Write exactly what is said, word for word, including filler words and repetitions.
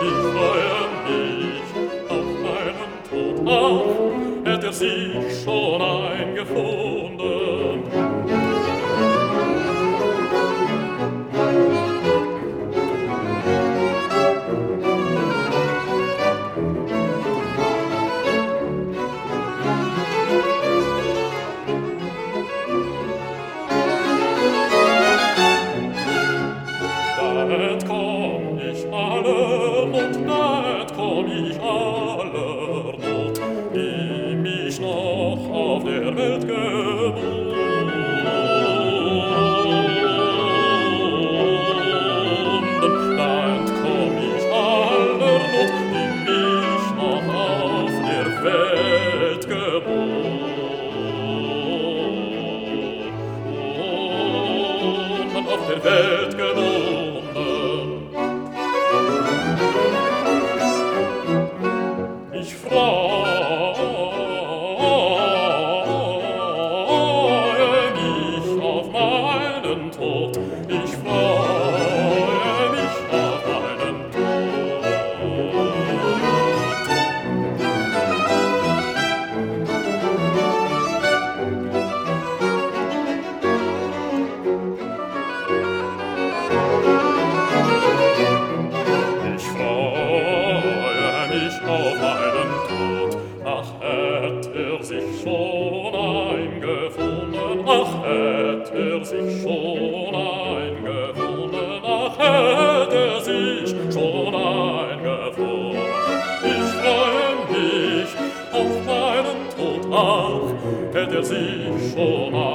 Ich freue mich auf meinen Tod. Ach, hätt er sich schon eingefunden. Dahet komm ich aller Not, dahet komm ich aller Not, die mich noch auf der Welt gebunden. Dahet komm ich aller Not, die mich noch auf der Welt gebunden. Auf der Welt gebunden. Ich freue mich auf meinen Tod. Ich freue mich auf meinen Tod. Ich freue mich auf meinen Tod. Ach, hätt er sich schon eingefunden, ach, hätt er sich schon eingefunden, ach, hätt er sich schon eingefunden. Ich freue mich auf meinen Tod, ach, hätt er sich schon eingefunden.